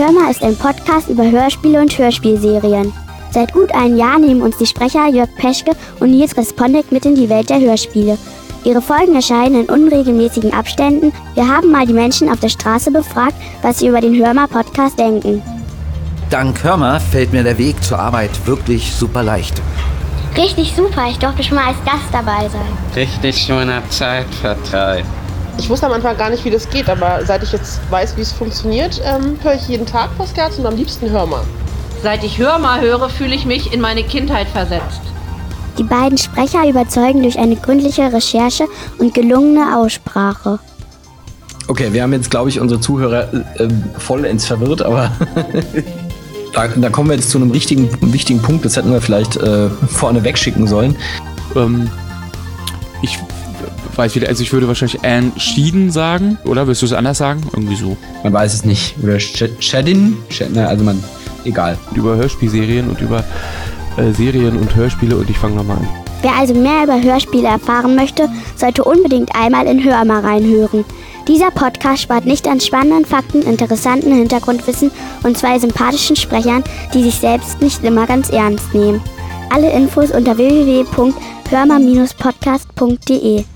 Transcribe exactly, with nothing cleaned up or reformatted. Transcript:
Hörmal ist ein Podcast über Hörspiele und Hörspielserien. Seit gut einem Jahr nehmen uns die Sprecher Jörg Peschke und Nils Respondek mit in die Welt der Hörspiele. Ihre Folgen erscheinen in unregelmäßigen Abständen. Wir haben mal die Menschen auf der Straße befragt, was sie über den Hörmal-Podcast denken. Dank Hörmal fällt mir der Weg zur Arbeit wirklich super leicht. Richtig super, ich durfte schon mal als Gast dabei sein. Richtig schöner Zeitvertreib. Ich wusste am Anfang gar nicht, wie das geht, aber seit ich jetzt weiß, wie es funktioniert, ähm, höre ich jeden Tag Podcasts und am liebsten Hörmal. Seit ich Hörmal höre, fühle ich mich in meine Kindheit versetzt. Die beiden Sprecher überzeugen durch eine gründliche Recherche und gelungene Aussprache. Okay, wir haben jetzt, glaube ich, unsere Zuhörer äh, vollends verwirrt, aber da, da kommen wir jetzt zu einem richtigen, wichtigen Punkt. Das hätten wir vielleicht äh, vorne wegschicken sollen. Ähm, ich weiß wieder, also ich würde wahrscheinlich Anne Schieden sagen, oder? Willst du es anders sagen? Irgendwie so. Man weiß es nicht. Oder Shedin? Also man, egal. Über Hörspielserien und über äh, Serien und Hörspiele und ich fange nochmal an. Wer also mehr über Hörspiele erfahren möchte, sollte unbedingt einmal in Hörmal reinhören. Dieser Podcast spart nicht an spannenden Fakten, interessanten Hintergrundwissen und zwei sympathischen Sprechern, die sich selbst nicht immer ganz ernst nehmen. Alle Infos unter w w w punkt hörmal Bindestrich podcast punkt d e.